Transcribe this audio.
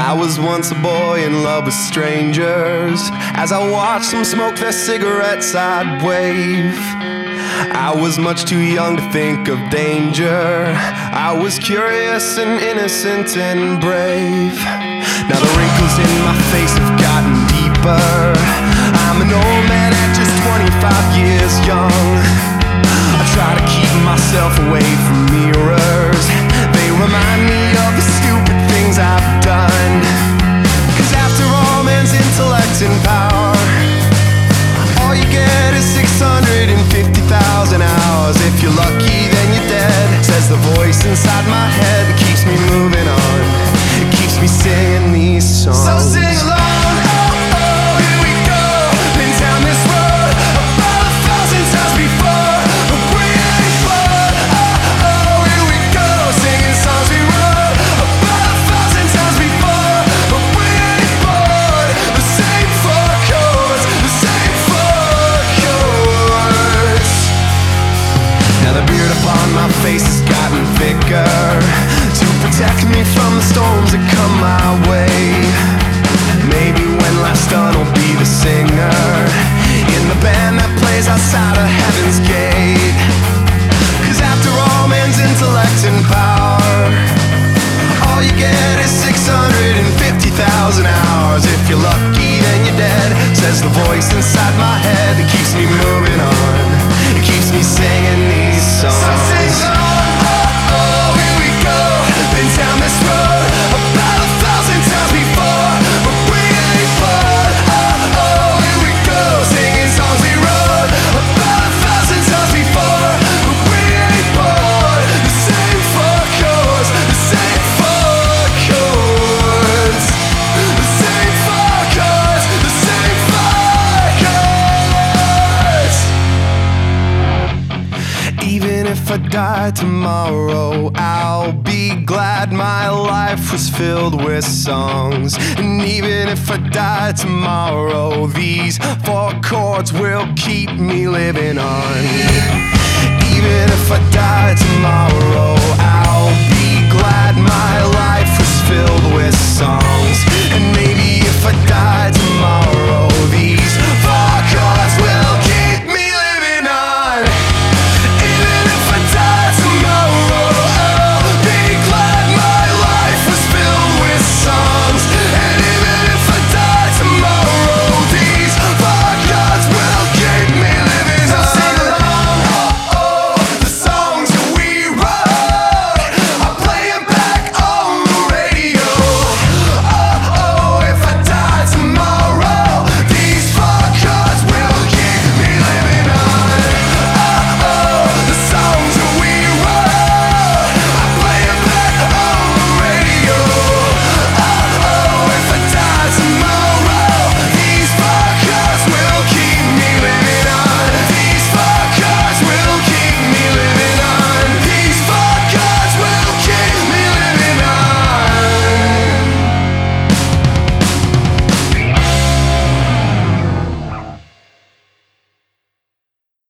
I was once a boy in love with strangers. As I watched them smoke their cigarettes, I'd wave. I was much too young to think of danger. I was curious and innocent and brave. Now the wrinkles in my face have gotten deeper. I'm an old man at just 25 years young. I try to keep myself away from mirrors. They remind me of the stupid things I've done. 'Cause after all man's intellect and power, all you get is 650,000 hours. If you're lucky, then you're dead, says the voice inside my head. It keeps me moving on. It keeps me singing these songs. So sing along. Oh, oh, here we go. Been down this road about 1,000 times before, but we ain't bored. Oh, oh, here we go. Singing songs we wrote about 1,000 times before, but we ain't bored. The same four chords, the same four chords. Now the beard upon my face has gotten thicker to protect me from the storms that come my way. Maybe when life's done I'll be the singer in the band that plays outside of Heaven's Gate. 'Cause after all man's intellect and power, all you get is 650,000 hours. If you're lucky then you're dead, says the voice inside my head. It keeps me moving on. It keeps me singing these songs. So sing on. Oh, oh, here we go. Been down this road about 1,000 times before, but we ain't bored. Oh, oh, here we go. Singing songs we wrote about 1,000 times before, but we ain't bored. The same four chords, the same four chords, the same four chords, the same four chords. Even if I die tomorrow, I'll be glad my life was filled with songs. And even if I die tomorrow, these four chords will keep me living on. Even if I die tomorrow, I'll be glad my life